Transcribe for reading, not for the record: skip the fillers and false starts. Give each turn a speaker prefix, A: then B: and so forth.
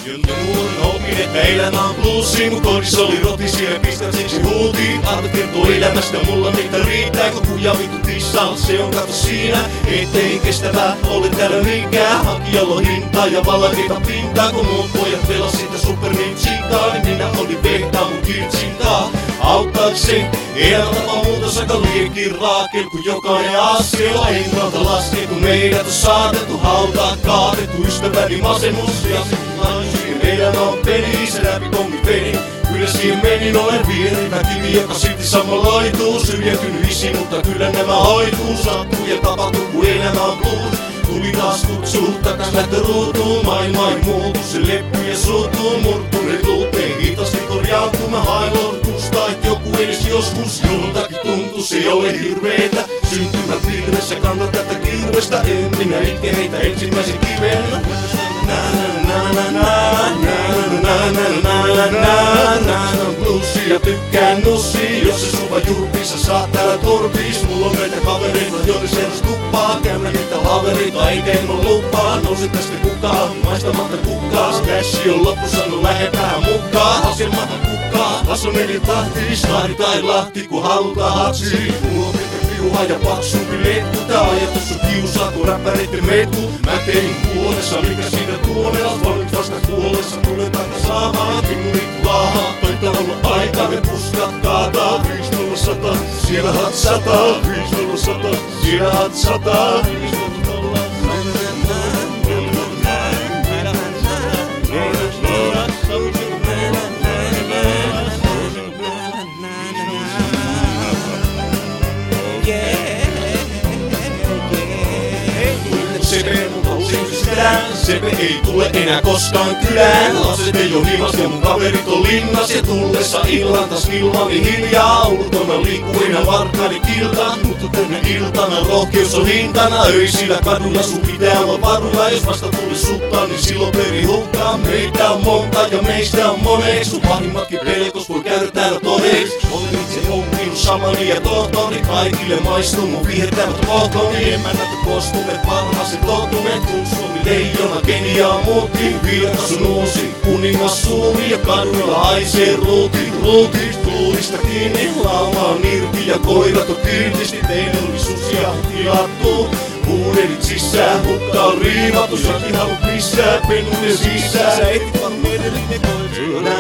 A: Jonka nuoren opin, että elämä on bluesi. Mun kodissa oli rotisi ja pistät siksi huutiin. Arvet kertoo elämästä, mulla niitä riittää. Kun kuja vittu tissalla, se on kato siinä. Ettei kestävää ole täällä mikään. Hakijalla on hintaa ja valakeita pintaa. Kun muut pojat velas sitä Super Ninjintaa, niin minä olin vehtaa mun kirtsintaa. Auttaakseen elämäntapa muutos aika liikin raakel. Kun jokainen askel on ennalta laskettu. Meidät on saatettu hautaa, kaatettu ystäväni masennus ja naisiin. Elämä on peli, se läpi pommi peli. Kyllä siihen menin, olen vierin kivi, joka silti samanlaituu. Syrjätynyt isi, mutta kyllä nämä hoituu. Sattuu ja tapahtuu, kun elämä on blues. Tuli taas kutsuu, takas lähtö ruutuun. Maailma ei muutu, se leppy ja suutuu. Murtuneet luuteen, hitaasti korjaantuu. Mä hain lorkusta, et joku edes joskus joltakin tuntuu, se ei ole hirveetä. Syntymä pilvessä, kanta tätä kirvestä. En minä itke heitä ensimmäisen kiven. Bluesia tykkään nussia, jos se suva jurpissa saa täällä torpis. Mulla on näitä kavereita, joiden seurasi tuppaa. Käymä niitä havereita, ei teen mun lupaa. Nousi tästä kukaan, maistamatta kukkaa. Stashia on loppu, sano lähempää mukaan. Asematta kukkaa, asu meni tahtiin. Snari tai lahti, kun halutaan hatsi. Mulla on pitkä piuha ja paksumpi letku. Tää ajatus on kiusaa, kun räppäreitten metku. Mä tein puolessa, mikä siinä tuonella. Valit vasta kuolessa, tulen takas saamaan. Pinnurit laahaa, taitaa olla aikaa. Me puskat kaataa, 5-0-100. Siellä hat 100, 5-0-100. Siellä hat 100, 5-0-100. Sepe ei tule enää koskaan kylään. Lapset ei oo himas ja mun kaverit on linnas. Ja tullessa illan taas ilmani hiljaa. Ulkona liikkuu enää varkaani kiltaan. Mutta tänne iltana rohkeus on hintana. Öisillä kadulla sun pitää olla varulla. Jos vasta tuli suttaa, niin silloin peri hukkaa. Meitä on monta ja meistä on moneeks. Sun pahimmatkin pelkos voi käydä täällä todeeks. Olen itse oppinut samani ja tohtoni. Kaikille maistuu mun vihertävät poltoni. En mä näytä kostumet, parhaaset tottumet. Kun Suomi leijona Keniaa muutti. Vilkas on uusi kuningas suuri. Ja kaduilla haisee ruutit. Tuulista kiinni, lauma on irti ja koirat on kiltisti. Teille oli susia tilattu. Huudelit sisään, mutta on riivattu. Säkin haluut lisää, pennunen sisään. Sä etit vaan medellinen koirat.